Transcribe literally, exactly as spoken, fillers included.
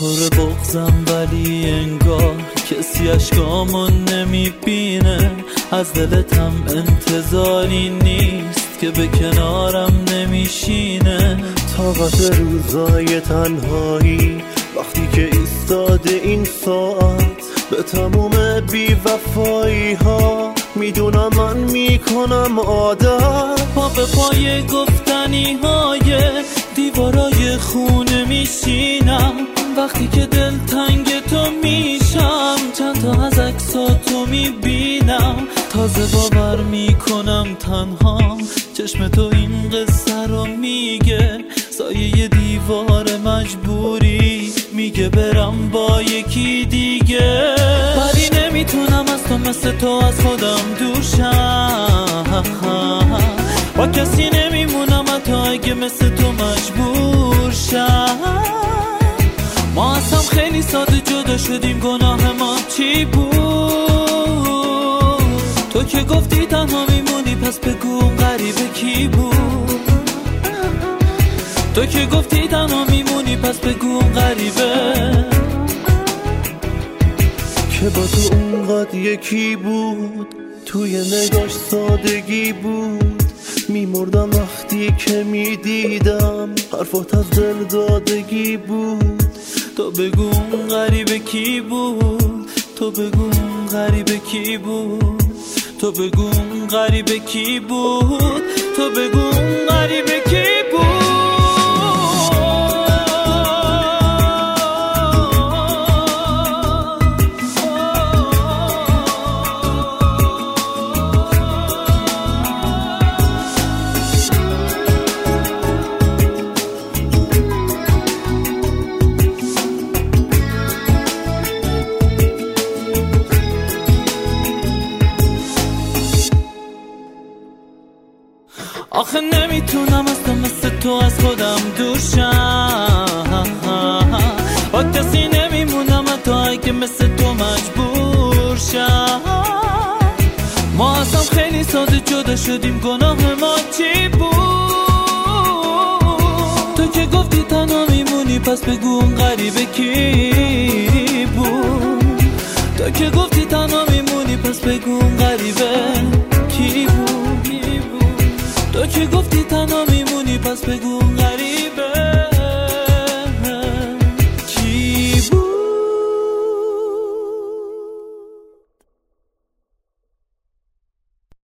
پر بغضم ولی انگار کسی اشکامو نمیبینه. از دلتم انتظاری نیست که به کنارم نمیشینه. طاقت روزای تنهایی وقتی که ایستاده این ساعت به تموم بی‌وفایی ها میدونم من میکنم عادت. پا به پای گفتنی های دیوارای خونه میشینم. وقتی که دل تنگ تو میشم چند تا از عکساتو میبینم. تازه باور میکنم تنهام چشم تو این قصه رو میگه. سایه دیوار مجبوری میگه برم با یکی دیگه. ولی نمیتونم از تو مثل تو از خودم دور شم. با کسی نمیمونم حتی اگه مثل تو مجبور شم. ما از هم خیلی ساده جدا شدیم، گناه ما چی بود؟ تو که گفتی تنها میمونی پس بگو غریبه کی بود؟ تو که گفتی تنها میمونی پس بگو غریبه که با تو اونقدر یکی بود. توی نگاش سادگی بود. میمردم وقتی که میدیدم حرفات از دل دادگی بود. تو بگو اون غریبه کی بود؟ تو بگو اون غریبه کی بود؟ تو بگو اون غریبه کی بود؟ تو بگو اون غریبه کی بود؟ آخه نمیتونم از تو مثل تو از خودم دور شم. با کسی نمیمونم حتی اگه مثل تو مجبور شم. ما از هم خیلی ساده جدا شدیم، گناه ما چی بود؟ تو که گفتی تنها میمونی پس بگو اون غریبه کی بود؟ تو که گفتی تنها میمونی پس بگو اون غریبه کی بود؟ تو که گفتی تنها میمونی پس بگو غریب